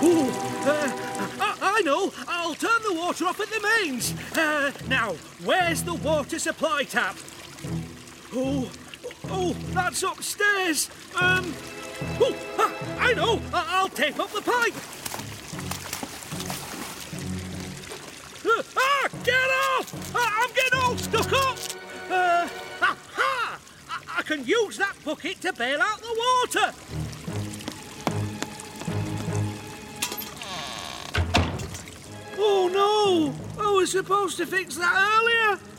Ooh, I know. I'll turn the water off at the mains. Now, where's the water supply tap? Oh, that's upstairs. I know. I'll tape up the pipe. Get off! I'm getting all stuck up. I can use that bucket to bail out the water. Oh no! I was supposed to fix that earlier.